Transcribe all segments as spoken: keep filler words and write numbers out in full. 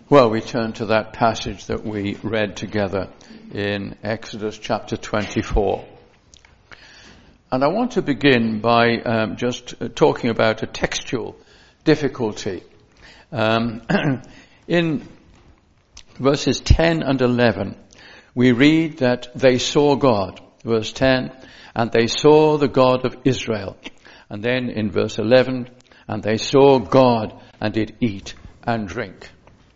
Well, we turn to that passage that we read together in Exodus chapter twenty-four. And I want to begin by um, just talking about a textual difficulty. Um, in verses ten and eleven, we read that they saw God. Verse ten, and they saw the God of Israel. And then in verse eleven, and they saw God and did eat and drink.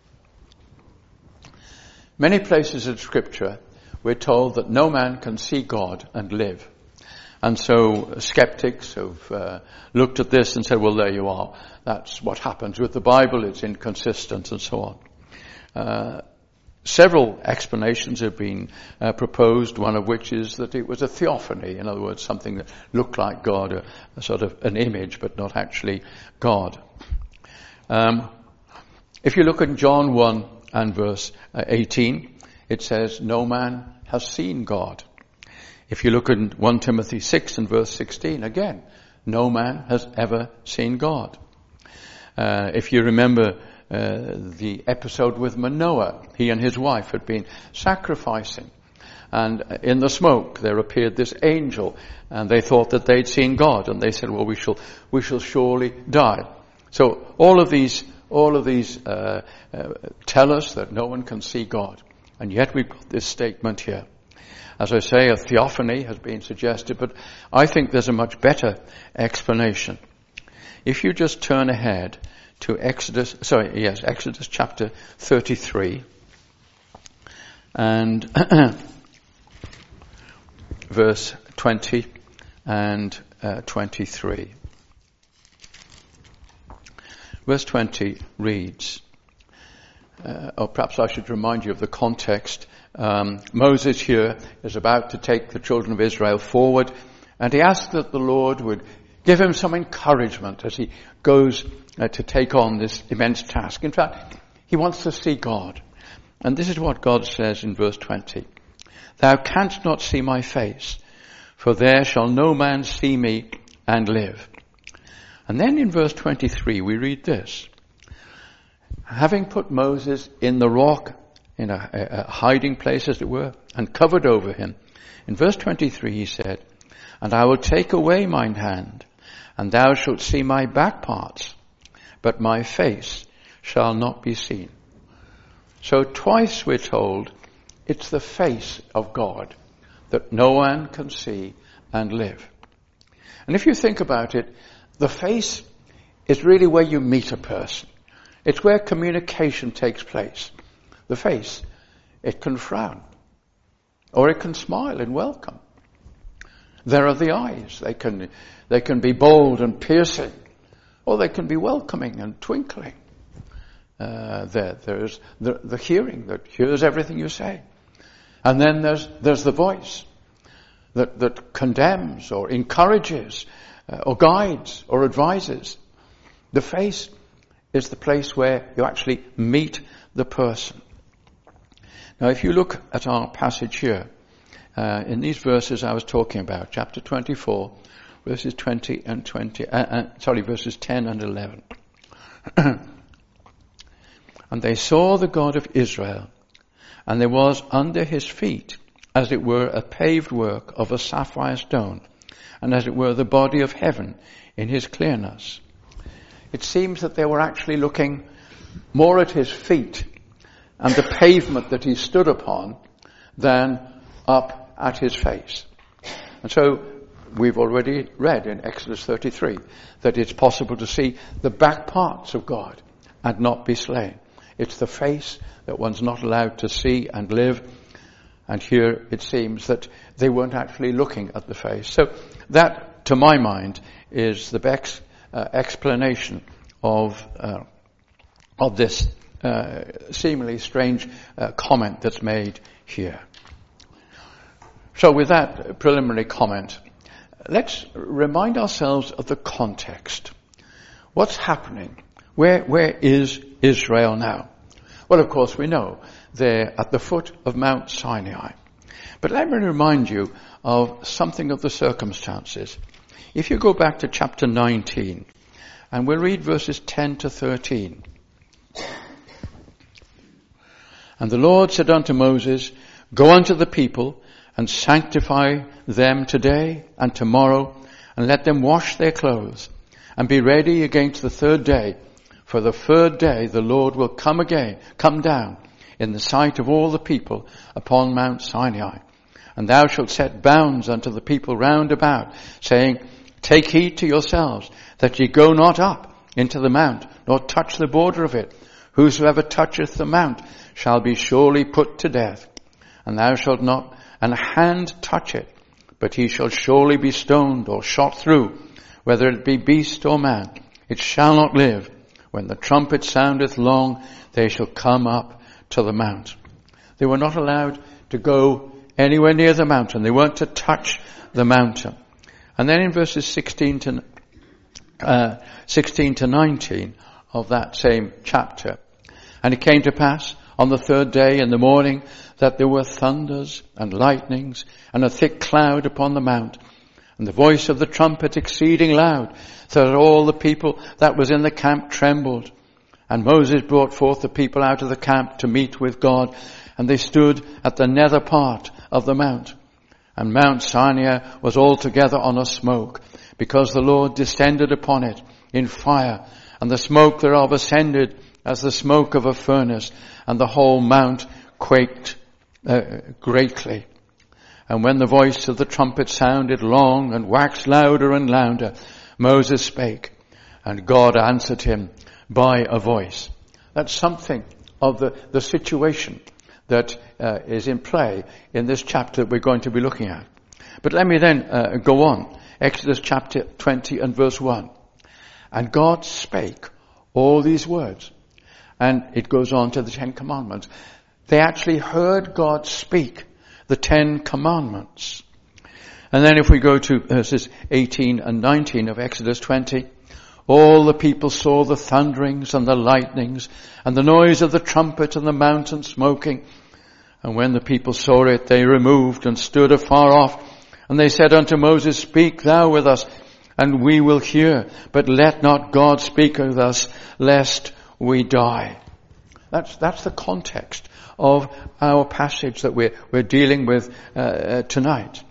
Many places in Scripture we're told that no man can see God and live. And so skeptics have uh, looked at this and said, well, there you are. That's what happens with the Bible. It's inconsistent and so on. Uh, several explanations have been uh, proposed, one of which is that it was a theophany. In other words, something that looked like God, a, a sort of an image, but not actually God. Um, if you look at John one, and verse eighteen, it says, no man has seen God. If you look at First Timothy six and verse sixteen, again, no man has ever seen God. Uh, if you remember uh, the episode with Manoah, he and his wife had been sacrificing. And in the smoke there appeared this angel, and they thought that they'd seen God. And they said, well, we shall, we shall surely die. So all of these All of these uh, uh, tell us that no one can see God. And yet we've got this statement here. As I say, a theophany has been suggested, but I think there's a much better explanation. If you just turn ahead to Exodus, sorry, yes, Exodus chapter thirty-three, and verse twenty and uh, twenty-three. Verse twenty reads, uh, or perhaps I should remind you of the context. Um, Moses here is about to take the children of Israel forward, and he asks that the Lord would give him some encouragement as he goes uh, to take on this immense task. In fact, he wants to see God. And this is what God says in verse twenty. Thou canst not see my face, for there shall no man see me and live. And then in verse twenty-three we read this. Having put Moses in the rock, in a, a hiding place as it were, and covered over him, in verse twenty-three he said, and I will take away mine hand, and thou shalt see my back parts, but my face shall not be seen. So twice we're told it's the face of God that no one can see and live. And if you think about it, the face is really where you meet a person. It's where communication takes place. The face, it can frown, or it can smile in welcome. There are the eyes. They can, they can be bold and piercing, or they can be welcoming and twinkling. Uh, there, there's the, the hearing that hears everything you say. And then there's, there's the voice that, that condemns or encourages Uh, or guides or advises. The face is the place where you actually meet the person. Now if you look at our passage here, uh, in these verses I was talking about, chapter twenty-four, verses twenty and twenty, uh, uh, sorry, verses ten and eleven. And they saw the God of Israel, and there was under his feet, as it were, a paved work of a sapphire stone, and as it were the body of heaven in his clearness. It seems that they were actually looking more at his feet and the pavement that he stood upon than up at his face. And so we've already read in Exodus thirty-three that it's possible to see the back parts of God and not be slain. It's the face that one's not allowed to see and live. And here it seems that they weren't actually looking at the face. So that, to my mind, is the best uh, explanation of uh, of this uh, seemingly strange uh, comment that's made here. So with that preliminary comment, let's remind ourselves of the context. What's happening? Where where is Israel now? Well, of course, we know they're at the foot of Mount Sinai. But let me remind you of something of the circumstances. If you go back to chapter nineteen, and we'll read verses ten to thirteen. And the Lord said unto Moses, Go unto the people, and sanctify them today and tomorrow, and let them wash their clothes, and be ready against the third day. For the third day the Lord will come again, come down, in the sight of all the people upon Mount Sinai. And thou shalt set bounds unto the people round about, saying, Take heed to yourselves, that ye go not up into the mount, nor touch the border of it. Whosoever toucheth the mount shall be surely put to death. And thou shalt not an hand touch it, but he shall surely be stoned or shot through, whether it be beast or man. It shall not live. When the trumpet soundeth long, they shall come up to the mount. They were not allowed to go anywhere near the mountain. They weren't to touch the mountain. And then in verses sixteen to uh, sixteen to nineteen of that same chapter, and it came to pass on the third day in the morning that there were thunders and lightnings and a thick cloud upon the mount, and the voice of the trumpet exceeding loud, so that all the people that was in the camp trembled. And Moses brought forth the people out of the camp to meet with God, and they stood at the nether part of the mount. And Mount Sinai was altogether on a smoke, because the Lord descended upon it in fire, and the smoke thereof ascended as the smoke of a furnace, and the whole mount quaked uh, greatly. And when the voice of the trumpet sounded long and waxed louder and louder, Moses spake, and God answered him by a voice. That's something of the, the situation that uh, is in play in this chapter that we're going to be looking at. But let me then uh, go on. Exodus chapter twenty and verse one. And God spake all these words. And it goes on to the Ten Commandments. They actually heard God speak the Ten Commandments. And then if we go to verses eighteen and nineteen of Exodus twenty, all the people saw the thunderings and the lightnings and the noise of the trumpet and the mountain smoking. And when the people saw it, they removed and stood afar off. And they said unto Moses, Speak thou with us, and we will hear. But let not God speak with us, lest we die. That's, that's the context of our passage that we're, we're dealing with uh, uh, tonight.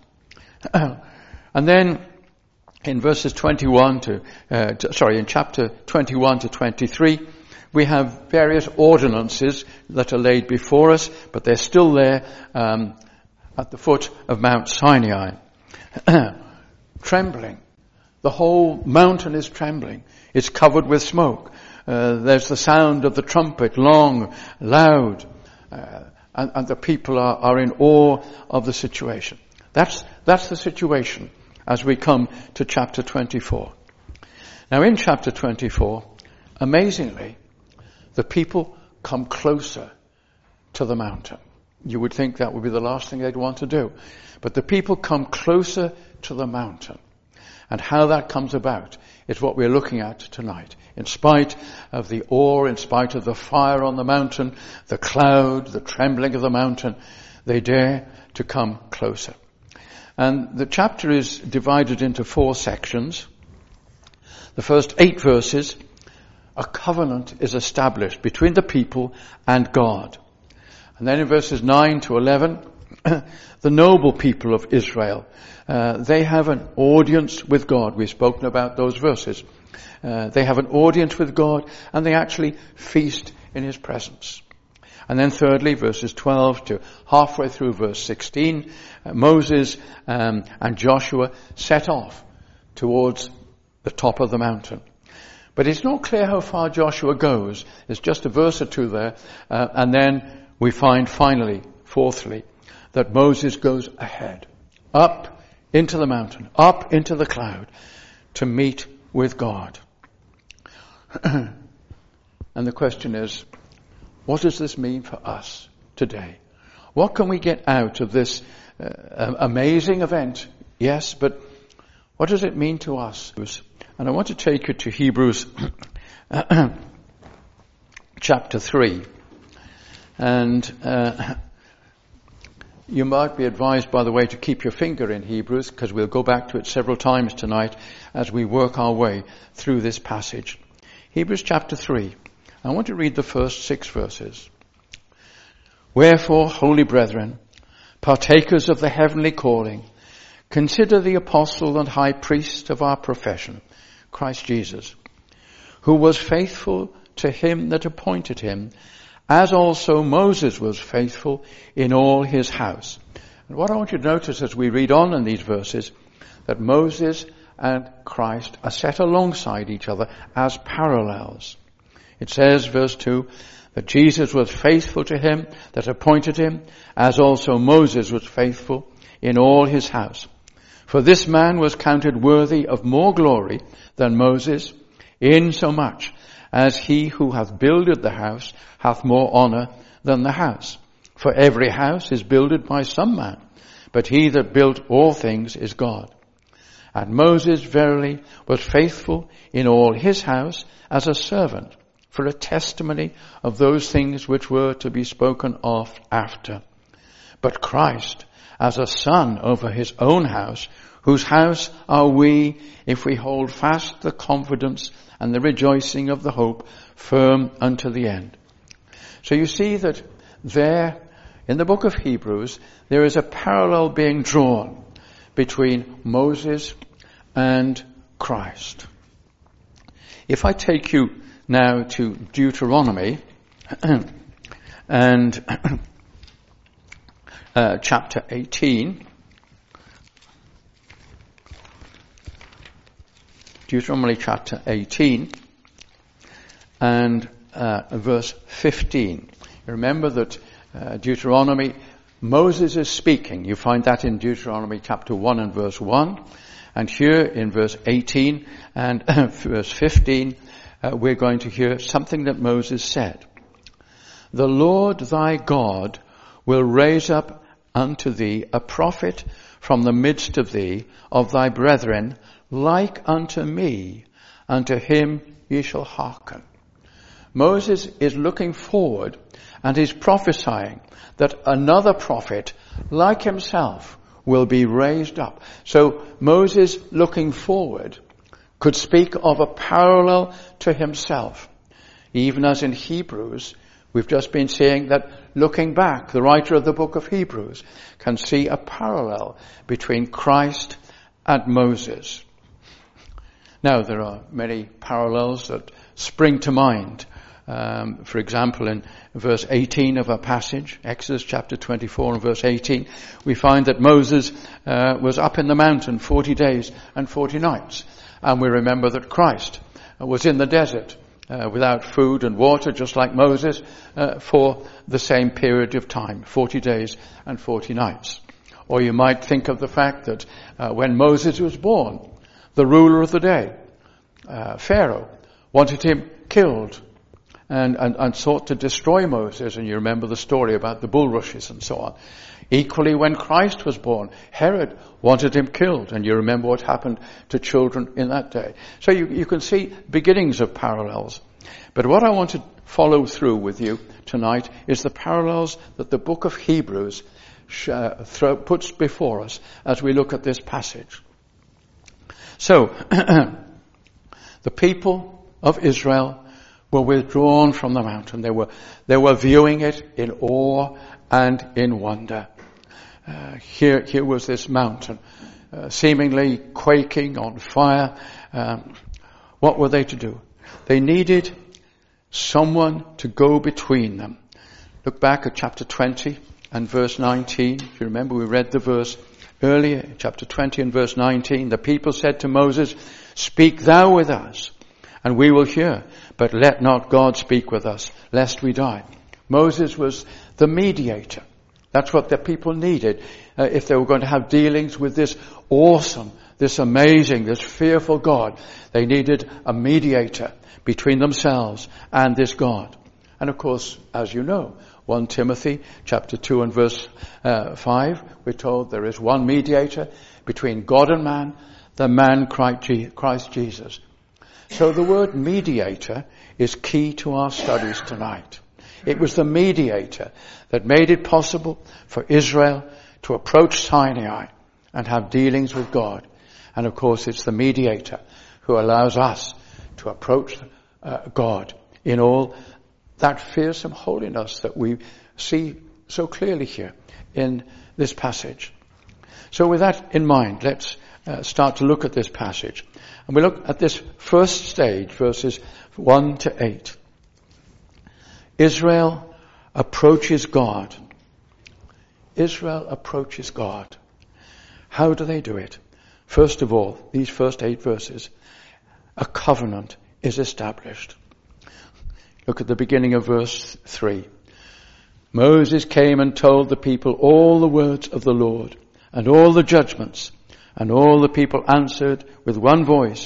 And then in verses twenty-one to, uh, to, sorry, in chapter twenty-one to twenty-three, we have various ordinances that are laid before us, but they're still there um, at the foot of Mount Sinai. Trembling. The whole mountain is trembling. It's covered with smoke. Uh, there's the sound of the trumpet, long, loud, uh, and, and the people are, are in awe of the situation. That's, that's the situation as we come to chapter twenty-four. Now in chapter twenty-four, amazingly, the people come closer to the mountain. You would think that would be the last thing they'd want to do. But the people come closer to the mountain. And how that comes about is what we're looking at tonight. In spite of the awe, in spite of the fire on the mountain, the cloud, the trembling of the mountain, they dare to come closer. And the chapter is divided into four sections. The first eight verses, a covenant is established between the people and God. And then in verses nine to eleven, the noble people of Israel, uh, they have an audience with God. We've spoken about those verses. Uh, they have an audience with God, and they actually feast in His presence. And then thirdly, verses twelve to halfway through verse sixteen, uh, Moses um, and Joshua set off towards the top of the mountain. But it's not clear how far Joshua goes. There's just a verse or two there. Uh, and then we find finally, fourthly, that Moses goes ahead, up into the mountain, up into the cloud, to meet with God. And the question is, what does this mean for us today? What can we get out of this uh, amazing event? Yes, but what does it mean to us? And I want to take you to Hebrews chapter three. And uh, you might be advised, by the way, to keep your finger in Hebrews, because we'll go back to it several times tonight as we work our way through this passage. Hebrews chapter three. I want to read the first six verses. Wherefore, holy brethren, partakers of the heavenly calling, consider the apostle and high priest of our profession, Christ Jesus, who was faithful to him that appointed him, as also Moses was faithful in all his house. And what I want you to notice as we read on in these verses, that Moses and Christ are set alongside each other as parallels. It says, verse two, that Jesus was faithful to him that appointed him, as also Moses was faithful in all his house. For this man was counted worthy of more glory than Moses, insomuch as he who hath builded the house hath more honour than the house. For every house is builded by some man, but he that built all things is God. And Moses verily was faithful in all his house as a servant, for a testimony of those things which were to be spoken of after. But Christ as a son over his own house, whose house are we, if we hold fast the confidence and the rejoicing of the hope firm unto the end. So you see that there, in the book of Hebrews, there is a parallel being drawn between Moses and Christ. If I take you now to Deuteronomy and uh, chapter eighteen, Deuteronomy chapter eighteen and uh, verse fifteen. You remember that uh, Deuteronomy, Moses is speaking. You find that in Deuteronomy chapter one and verse one. And here in verse eighteen and verse fifteen, uh, we're going to hear something that Moses said. The Lord thy God will raise up unto thee a prophet from the midst of thee, of thy brethren, like unto me, unto him ye shall hearken. Moses is looking forward and is prophesying that another prophet like himself will be raised up. So Moses, looking forward, could speak of a parallel to himself. Even as in Hebrews, we've just been saying that looking back, the writer of the book of Hebrews can see a parallel between Christ and Moses. Now, there are many parallels that spring to mind. Um, for example, in verse eighteen of our passage, Exodus chapter twenty-four and verse eighteen, we find that Moses uh, was up in the mountain forty days and forty nights. And we remember that Christ was in the desert uh, without food and water, just like Moses, uh, for the same period of time, forty days and forty nights. Or you might think of the fact that uh, when Moses was born, the ruler of the day, uh, Pharaoh, wanted him killed. And, and, and sought to destroy Moses, and you remember the story about the bulrushes and so on. Equally, when Christ was born, Herod wanted him killed, and you remember what happened to children in that day. So you, you can see beginnings of parallels. But what I want to follow through with you tonight is the parallels that the book of Hebrews uh, throw, puts before us as we look at this passage. So, the people of Israel were withdrawn from the mountain. They were, they were viewing it in awe and in wonder. Uh, here, here was this mountain, uh, seemingly quaking on fire. Um, what were they to do? They needed someone to go between them. Look back at chapter twenty and verse nineteen. If you remember, we read the verse earlier, chapter twenty and verse nineteen. The people said to Moses, "Speak thou with us, and we will hear. But let not God speak with us, lest we die." Moses was the mediator. That's what the people needed uh, if they were going to have dealings with this awesome, this amazing, this fearful God. They needed a mediator between themselves and this God. And of course, as you know, First Timothy chapter two and verse uh, five, we're told there is one mediator between God and man, the man Christ Jesus. So the word mediator is key to our studies tonight. It was the mediator that made it possible for Israel to approach Sinai and have dealings with God. And of course, it's the mediator who allows us to approach uh, God in all that fearsome holiness that we see so clearly here in this passage. So with that in mind, let's uh, start to look at this passage. And we look at this first stage, verses one to eight. Israel approaches God. Israel approaches God. How do they do it? First of all, these first eight verses, a covenant is established. Look at the beginning of verse three. Moses came and told the people all the words of the Lord and all the judgments, and all the people answered with one voice,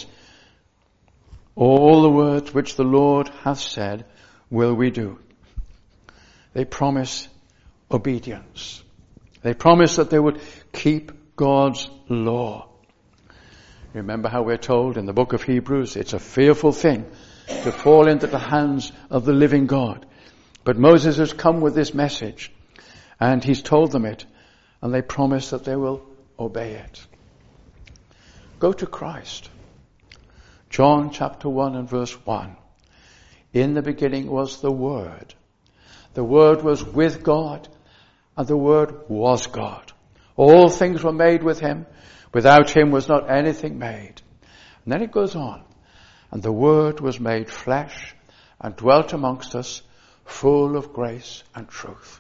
all the words which the Lord hath said will we do. They promise obedience. They promise that they would keep God's law. Remember how we're told in the book of Hebrews, it's a fearful thing to fall into the hands of the living God. But Moses has come with this message, and he's told them it, and they promise that they will obey it. Go to Christ. John chapter one and verse one. In the beginning was the Word. The Word was with God, and the Word was God. All things were made with him. Without him was not anything made. And then it goes on. And the Word was made flesh and dwelt amongst us, full of grace and truth.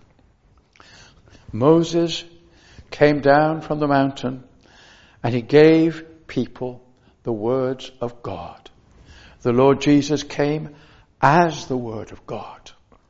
Moses came down from the mountain and he gave people the words of God. The Lord Jesus came as the Word of God.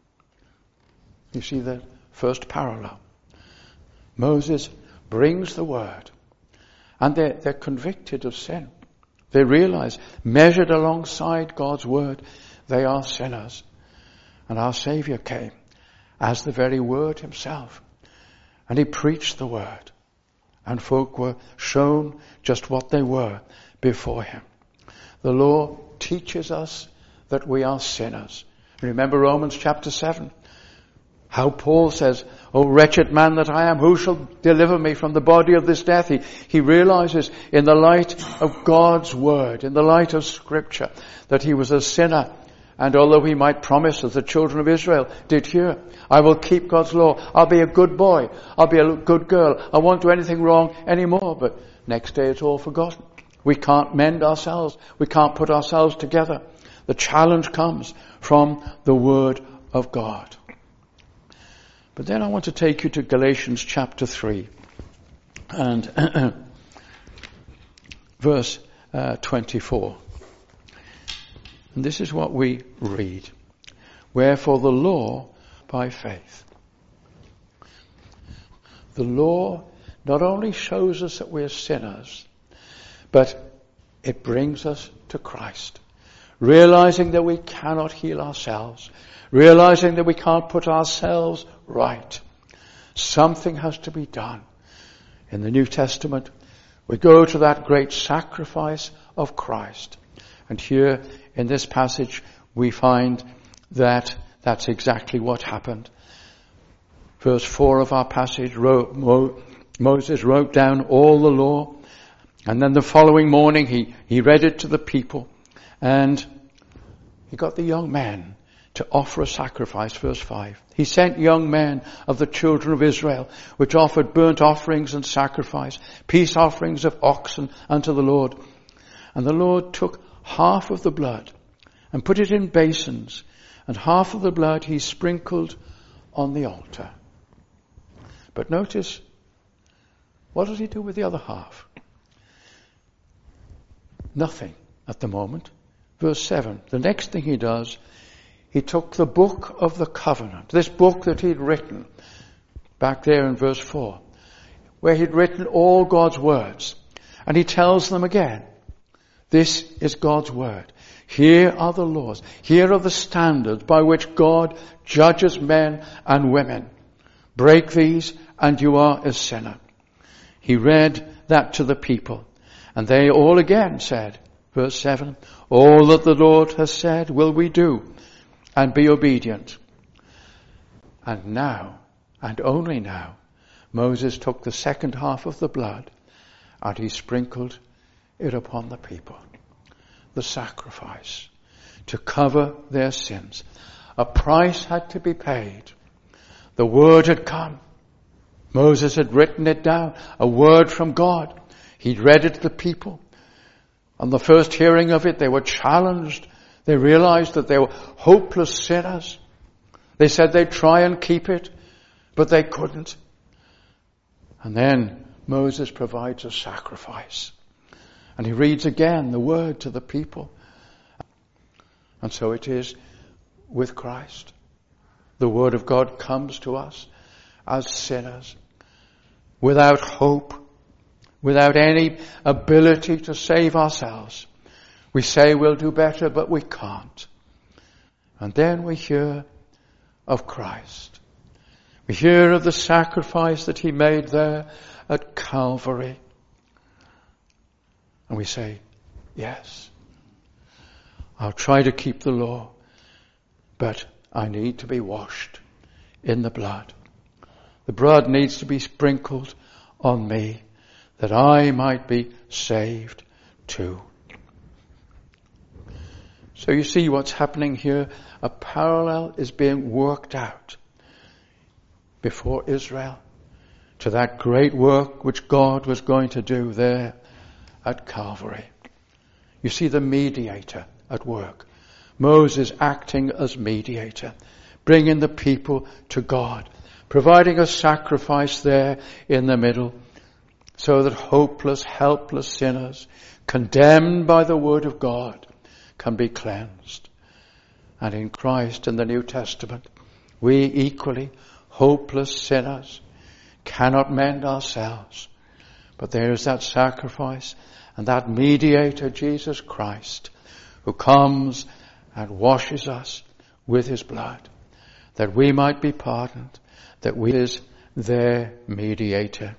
You see the first parallel. Moses brings the Word, and they're, they're convicted of sin. They realize, measured alongside God's Word, they are sinners. And our Saviour came as the very Word himself. And he preached the Word. And folk were shown just what they were before him. The law teaches us that we are sinners. Remember Romans chapter seven. How Paul says, O wretched man that I am, who shall deliver me from the body of this death? He, he realizes in the light of God's Word, in the light of Scripture, that he was a sinner. And although he might promise, as the children of Israel did here, I will keep God's law. I'll be a good boy. I'll be a good girl. I won't do anything wrong anymore. But next day it's all forgotten. We can't mend ourselves. We can't put ourselves together. The challenge comes from the Word of God. But then I want to take you to Galatians chapter three and verse uh, twenty-four. And this is what we read. Wherefore the law by faith. The law not only shows us that we're sinners, but it brings us to Christ. Realizing that we cannot heal ourselves. Realizing that we can't put ourselves right. Something has to be done. In the New Testament, we go to that great sacrifice of Christ. And here in this passage, we find that that's exactly what happened. Verse four of our passage, wrote, Mo, Moses wrote down all the law. And then the following morning, he, he read it to the people. And he got the young men to offer a sacrifice, verse five. He sent young men of the children of Israel, which offered burnt offerings and sacrifice, peace offerings of oxen unto the Lord. And the Lord took half of the blood and put it in basins, and half of the blood he sprinkled on the altar. But notice, what does he do with the other half? Nothing at the moment. Verse seven, the next thing he does, he took the book of the covenant, this book that he'd written, back there in verse four, where he'd written all God's words, and he tells them again, this is God's word. Here are the laws. Here are the standards by which God judges men and women. Break these and you are a sinner. He read that to the people, and they all again said, verse seven, all that the Lord has said will we do, and be obedient. And now, and only now, Moses took the second half of the blood and he sprinkled it upon the people. The sacrifice to cover their sins. A price had to be paid. The word had come. Moses had written it down, a word from God. He'd read it to the people. On the first hearing of it, they were challenged. They realized that they were hopeless sinners. They said they'd try and keep it, but they couldn't. And then Moses provides a sacrifice. And he reads again the word to the people. And so it is with Christ. The word of God comes to us as sinners, without hope, without any ability to save ourselves. We say we'll do better, but we can't. And then we hear of Christ. We hear of the sacrifice that he made there at Calvary. And we say, yes, I'll try to keep the law, but I need to be washed in the blood. The blood needs to be sprinkled on me that I might be saved too. So you see what's happening here. A parallel is being worked out before Israel to that great work which God was going to do there at Calvary. You see the mediator at work. Moses acting as mediator, bringing the people to God, providing a sacrifice there in the middle so that hopeless, helpless sinners, condemned by the word of God, can be cleansed. And in Christ in the New Testament, we equally, hopeless sinners, cannot mend ourselves. But there is that sacrifice and that mediator, Jesus Christ, who comes and washes us with his blood, that we might be pardoned, that we is their mediator.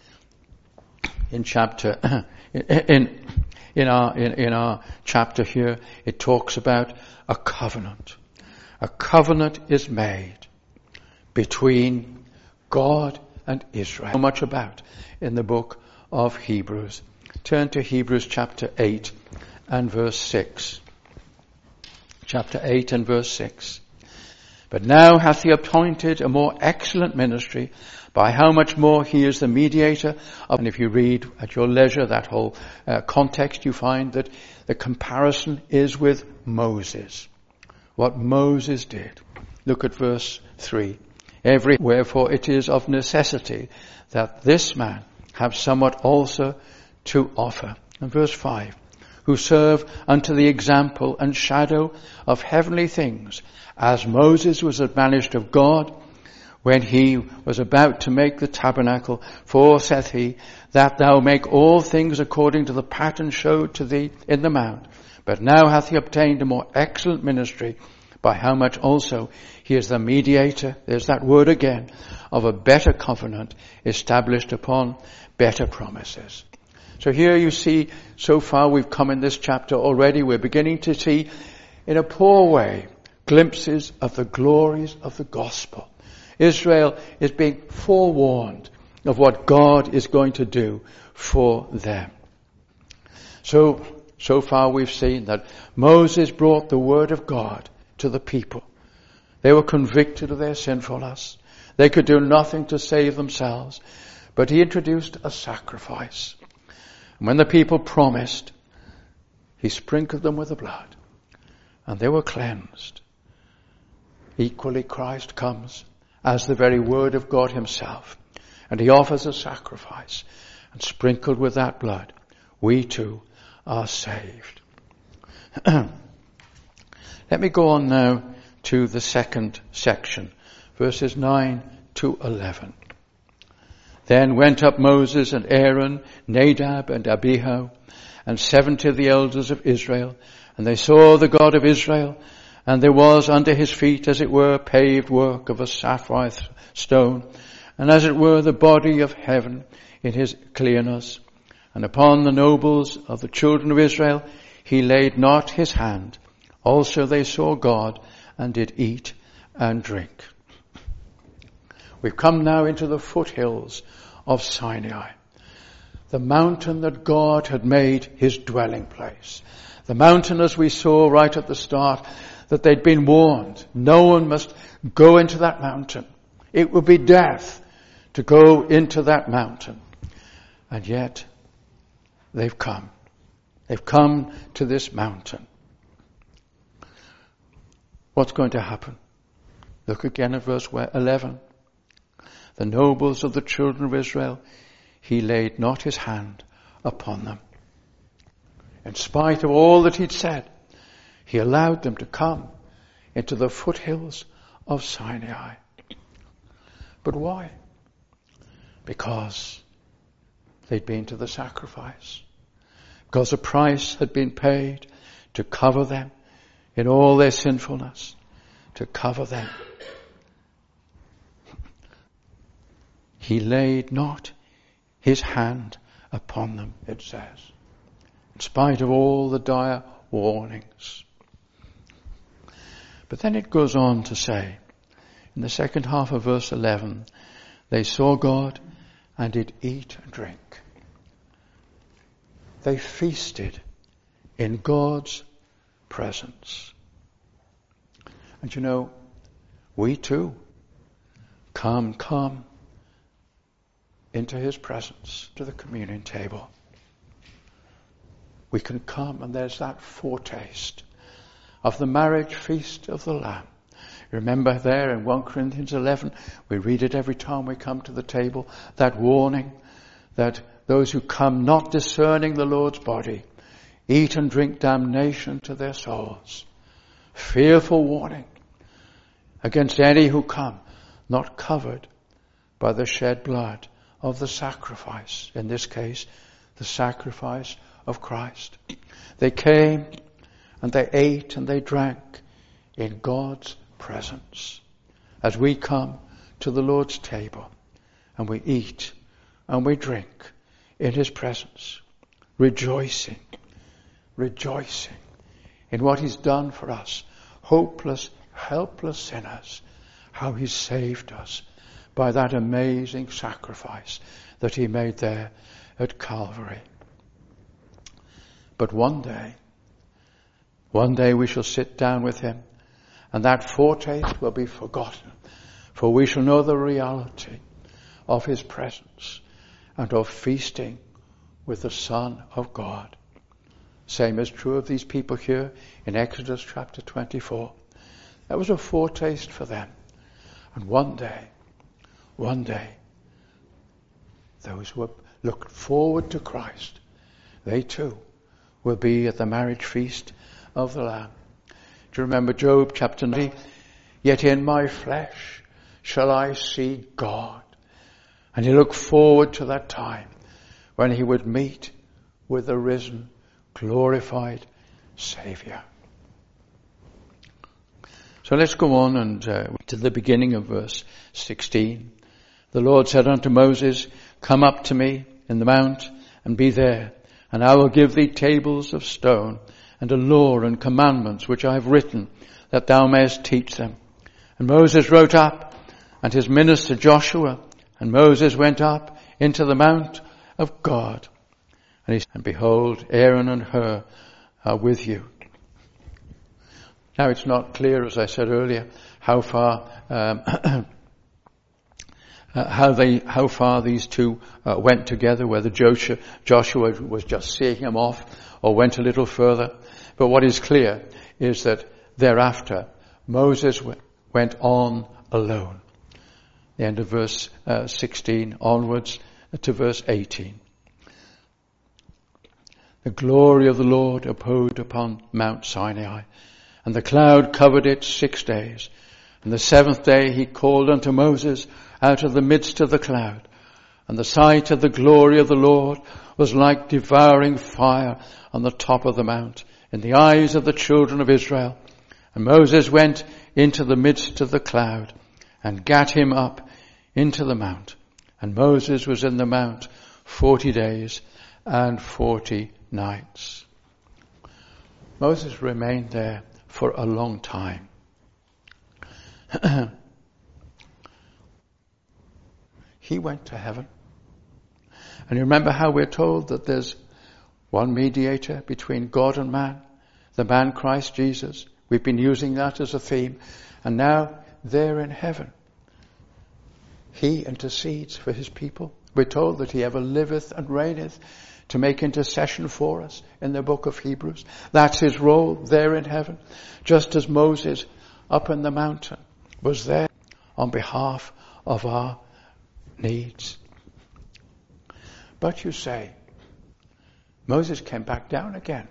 In chapter, in, in our, in, in our chapter here, it talks about a covenant. A covenant is made between God and Israel. So much about in the book of Hebrews. Turn to Hebrews chapter eight and verse six. Chapter eight and verse six. But now hath he appointed a more excellent ministry, by how much more he is the mediator of. And if you read at your leisure that whole uh, context, you find that the comparison is with Moses. What Moses did. Look at verse three. Every, wherefore it is of necessity that this man have somewhat also to offer. And verse five. Who serve unto the example and shadow of heavenly things, as Moses was admonished of God when he was about to make the tabernacle. For, saith he, that thou make all things according to the pattern showed to thee in the mount. But now hath he obtained a more excellent ministry, by how much also he is the mediator, there's that word again, of a better covenant established upon better promises. So here you see, so far we've come in this chapter already, we're beginning to see, in a poor way, glimpses of the glories of the gospel. Israel is being forewarned of what God is going to do for them. So, so far we've seen that Moses brought the word of God to the people. They were convicted of their sinfulness. They could do nothing to save themselves, but he introduced a sacrifice. And when the people promised, he sprinkled them with the blood, and they were cleansed. Equally, Christ comes as the very word of God himself, and he offers a sacrifice, and sprinkled with that blood, we too are saved. Let me go on now to the second section, verses nine to eleven. Then went up Moses and Aaron, Nadab and Abihu, and seventy of the elders of Israel, and they saw the God of Israel, and there was under his feet, as it were, paved work of a sapphire stone, and as it were the body of heaven in his clearness. And upon the nobles of the children of Israel he laid not his hand. Also they saw God, and did eat and drink. We've come now into the foothills of Sinai, the mountain that God had made his dwelling place. The mountain, as we saw right at the start, that they'd been warned. No one must go into that mountain. It would be death to go into that mountain. And yet, they've come. They've come to this mountain. What's going to happen? Look again at verse eleven. The nobles of the children of Israel, he laid not his hand upon them. In spite of all that he'd said, he allowed them to come into the foothills of Sinai. But why? Because they'd been to the sacrifice. Because a price had been paid to cover them in all their sinfulness, to cover them. He laid not his hand upon them, it says, in spite of all the dire warnings. But then it goes on to say, in the second half of verse eleven, they saw God and did eat and drink. They feasted in God's presence. And you know, we too come, come into his presence, to the communion table. We can come, and there's that foretaste of the marriage feast of the Lamb. Remember there in First Corinthians eleven, we read it every time we come to the table, that warning that those who come not discerning the Lord's body eat and drink damnation to their souls. Fearful warning against any who come not covered by the shed blood of the sacrifice, in this case, the sacrifice of Christ. They came and they ate and they drank in God's presence as we come to the Lord's table and we eat and we drink in his presence, rejoicing, rejoicing in what he's done for us, hopeless, helpless sinners, how he saved us by that amazing sacrifice that he made there at Calvary. But one day, one day we shall sit down with him, and that foretaste will be forgotten, for we shall know the reality of his presence and of feasting with the Son of God. Same is true of these people here in Exodus chapter twenty-four. That was a foretaste for them. And one day, one day, those who have looked forward to Christ, they too will be at the marriage feast of the Lamb. Do you remember Job chapter nine? Yet in my flesh shall I see God. And he looked forward to that time when he would meet with the risen, glorified Saviour. So let's go on and uh, to the beginning of verse sixteen. The Lord said unto Moses, come up to me in the mount and be there, and I will give thee tables of stone and a law and commandments which I have written, that thou mayest teach them. And Moses wrote up, and his minister Joshua, and Moses went up into the mount of God. And he said, and behold, Aaron and Hur are with you. Now it's not clear, as I said earlier, how far um, uh, how they how far these two uh, went together, whether Joshua, Joshua was just seeing him off or went a little further. But what is clear is that thereafter Moses w- went on alone. The end of verse uh, sixteen onwards to verse eighteen. The glory of the Lord abode upon Mount Sinai, and the cloud covered it six days. And the seventh day he called unto Moses out of the midst of the cloud. And the sight of the glory of the Lord was like devouring fire on the top of the mount in the eyes of the children of Israel. And Moses went into the midst of the cloud and gat him up into the mount. And Moses was in the mount forty days and forty nights. Moses remained there for a long time. He went to heaven. And you remember how we're told that there's one mediator between God and man, the man Christ Jesus. We've been using that as a theme. And now they're in heaven. he intercedes for his people. We're told that he ever liveth and reigneth to make intercession for us in the book of Hebrews. That's his role there in heaven. Just as Moses up in the mountain was there on behalf of our needs. But you say, Moses came back down again.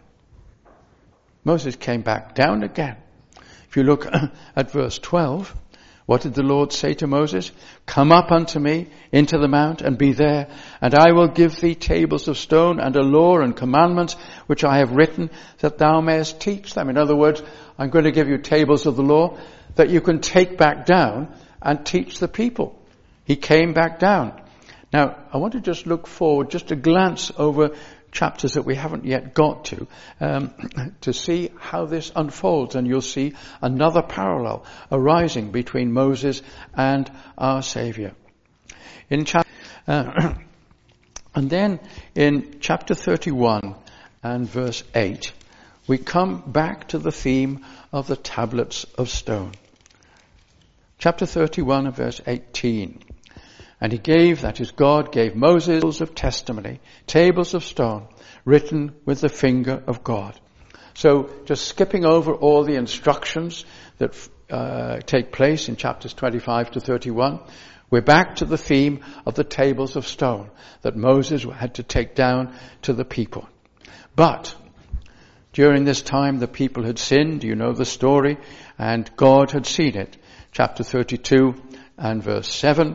Moses came back down again. If you look at verse twelve, what did the Lord say to Moses? Come up unto me into the mount and be there, and I will give thee tables of stone and a law and commandments which I have written, that thou mayest teach them. In other words, I'm going to give you tables of the law that you can take back down and teach the people. He came back down. Now, I want to just look forward, just a glance over chapters that we haven't yet got to, um, to see how this unfolds. And you'll see another parallel arising between Moses and our Saviour. In chapter, uh, and then in chapter thirty-one and verse eight, we come back to the theme of the tablets of stone. Chapter thirty-one and verse eighteen. And he gave, that is God, gave Moses tables of testimony, tables of stone, written with the finger of God. So just skipping over all the instructions that uh, take place in chapters twenty-five to thirty-one, we're back to the theme of the tables of stone that Moses had to take down to the people. But during this time the people had sinned, you know the story, and God had seen it. Chapter thirty-two and verse seven.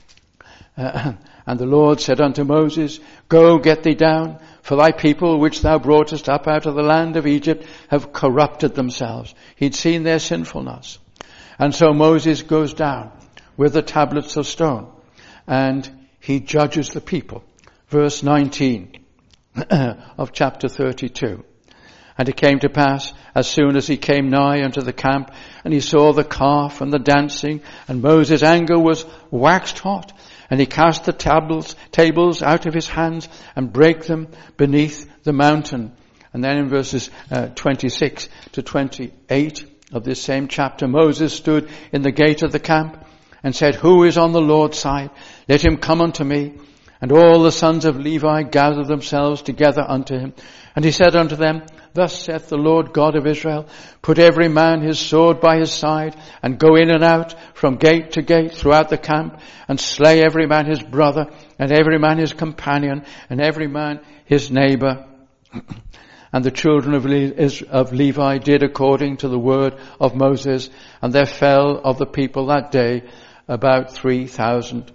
Uh, and the Lord said unto Moses, Go, get thee down, for thy people which thou broughtest up out of the land of Egypt have corrupted themselves. He'd seen their sinfulness. And so Moses goes down with the tablets of stone, and he judges the people. Verse nineteen of chapter thirty-two. And it came to pass, as soon as he came nigh unto the camp, and he saw the calf and the dancing, and Moses' anger was waxed hot, and he cast the tables, tables out of his hands and brake them beneath the mountain. And then in verses uh, twenty-six to twenty-eight of this same chapter, Moses stood in the gate of the camp and said, Who is on the Lord's side? Let him come unto me. And all the sons of Levi gathered themselves together unto him. And he said unto them, Thus saith the Lord God of Israel, Put every man his sword by his side, and go in and out from gate to gate throughout the camp, and slay every man his brother, and every man his companion, and every man his neighbor. And the children of, Le- of Levi did according to the word of Moses, and there fell of the people that day about three thousand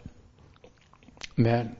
men.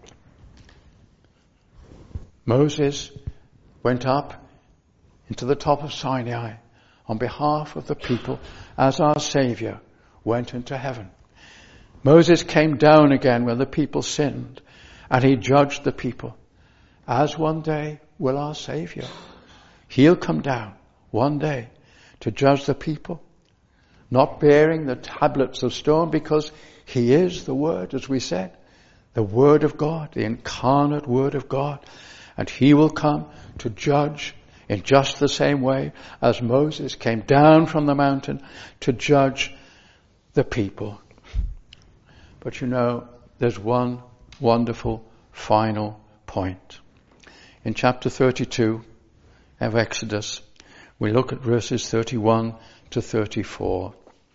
Moses went up into the top of Sinai on behalf of the people as our Saviour went into heaven. Moses came down again when the people sinned, and he judged the people. As one day will our Saviour. He'll come down one day to judge the people, not bearing the tablets of stone, because he is the Word, as we said, the Word of God, the incarnate Word of God. And he will come to judge in just the same way as Moses came down from the mountain to judge the people. But you know, there's one wonderful final point. In chapter thirty-two of Exodus, we look at verses thirty-one to thirty-four.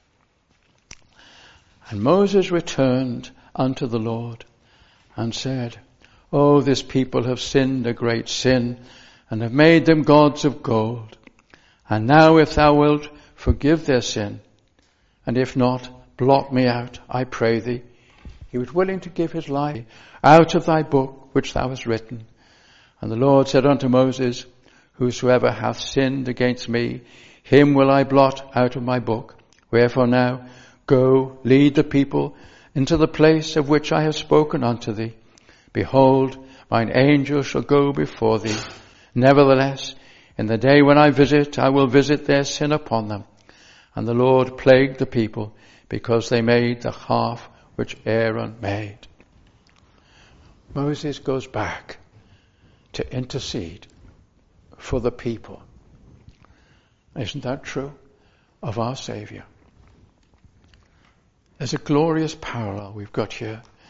And Moses returned unto the Lord and said, Oh, this people have sinned a great sin, and have made them gods of gold. And now if thou wilt forgive their sin, and if not, blot me out, I pray thee. He was willing to give his life out of thy book which thou hast written. And the Lord said unto Moses, Whosoever hath sinned against me, him will I blot out of my book. Wherefore now, go, lead the people into the place of which I have spoken unto thee. Behold, mine angel shall go before thee. Nevertheless, in the day when I visit, I will visit their sin upon them. And the Lord plagued the people, because they made the calf which Aaron made. Moses goes back to intercede for the people. Isn't that true of our Saviour? There's a glorious parallel we've got here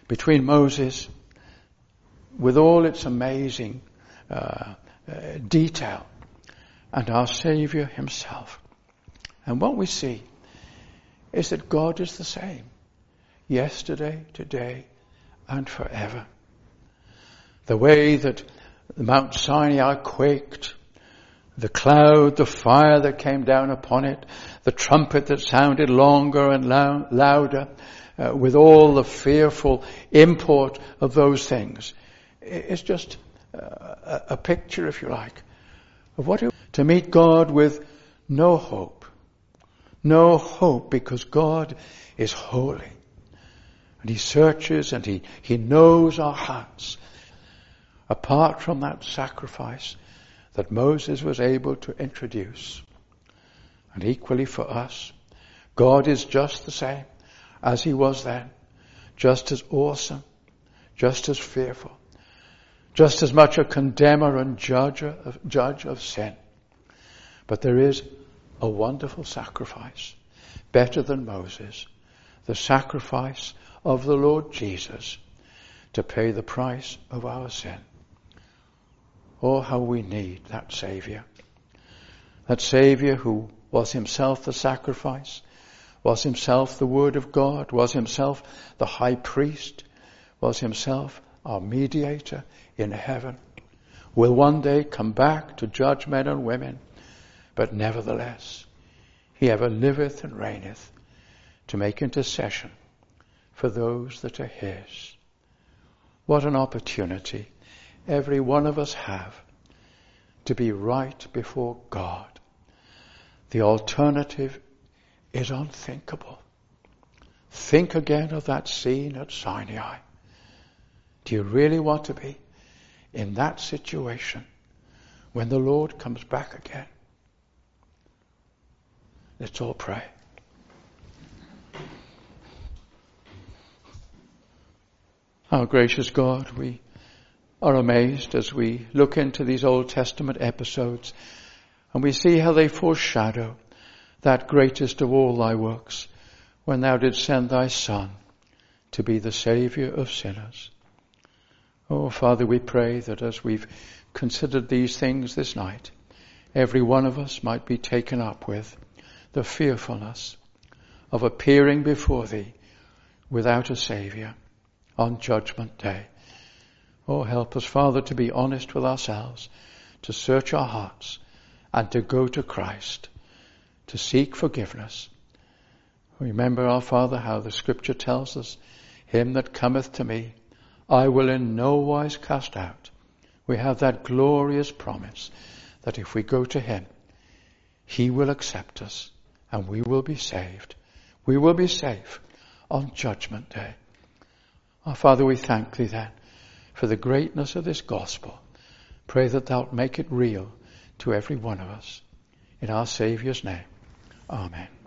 between Moses, with all its amazing uh, uh, detail, and our Saviour himself. And what we see is that God is the same, yesterday, today, and forever. The way that Mount Sinai quaked, the cloud, the fire that came down upon it, the trumpet that sounded longer and lou- louder, uh, with all the fearful import of those things. It's just uh, a, a picture, if you like, of what it to meet God with no hope. No hope, because God is holy. And he searches and he, he knows our hearts. Apart from that sacrifice that Moses was able to introduce. And equally for us, God is just the same as he was then. Just as awesome, just as fearful, just as much a condemner and judge of, judge of sin. But there is a wonderful sacrifice, better than Moses, the sacrifice of the Lord Jesus to pay the price of our sin. Oh, how we need that Saviour. That Saviour who was himself the sacrifice, was himself the Word of God, was himself the high priest, was himself our mediator in heaven, will one day come back to judge men and women, but nevertheless, he ever liveth and reigneth to make intercession for those that are his. What an opportunity every one of us have to be right before God. The alternative is unthinkable. Think again of that scene at Sinai. Do you really want to be in that situation when the Lord comes back again? Let's all pray. Our gracious God, we are amazed as we look into these Old Testament episodes and we see how they foreshadow that greatest of all thy works, when thou didst send thy Son to be the Saviour of sinners. Oh, Father, we pray that as we've considered these things this night, every one of us might be taken up with the fearfulness of appearing before thee without a Saviour on Judgment Day. Oh, help us, Father, to be honest with ourselves, to search our hearts, and to go to Christ, to seek forgiveness. Remember, our Father, how the Scripture tells us, him that cometh to me, I will in no wise cast out. We have that glorious promise that if we go to him, he will accept us and we will be saved. We will be safe on Judgment Day. Our Father, we thank thee then for the greatness of this gospel. Pray that thou make it real to every one of us. In our Saviour's name. Amen.